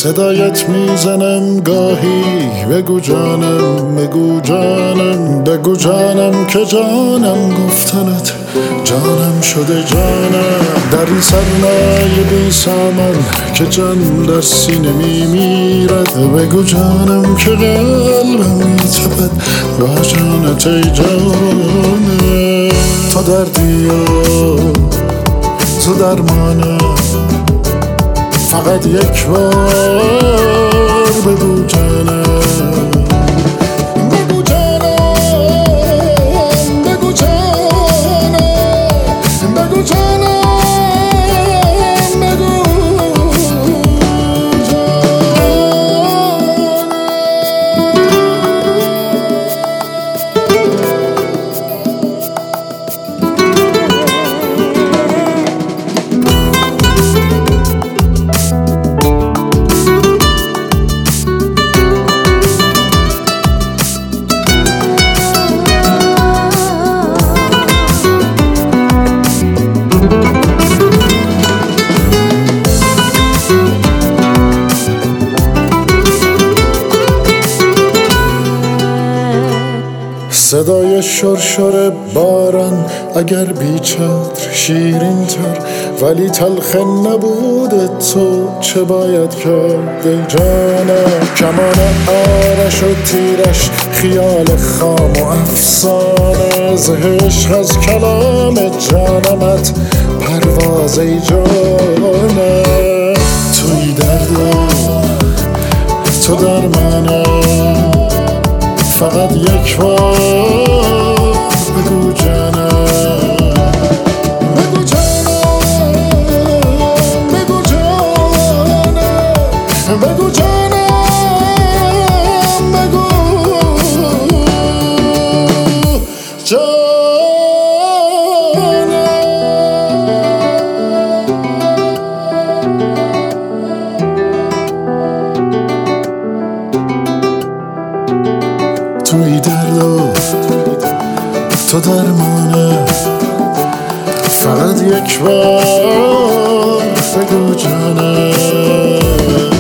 صدایت میزنم گاهی بگو جانم، بگو جانم، بگو جانم که جانم گفتنت جانم شده جانم. در این سرمایه بی سامان که جان در سینه میمیرد، بگو جانم که قلبم میتپد با جانت ای جانم. تو دردی و تو درمانم، فقط یک بار بگو جانم، بگو جانم، بگو جانم، بگو جانم، بگو صدای شرشر باران اگر بیچتر شیرین تر، ولی تلخ نبود تو چه باید کرد ای جانم. کمان آرش و تیرش خیال خام و افسانه، ز عشق از کلام جانمت پرواز ای جانم. توی درد و تو درمانم، فقط یک بار بگو جانم، بگو جانم، بگو جانم، بگو جانم، بگو جانم. توی درد و تو درمانه، فقط یک بار بگو جانم.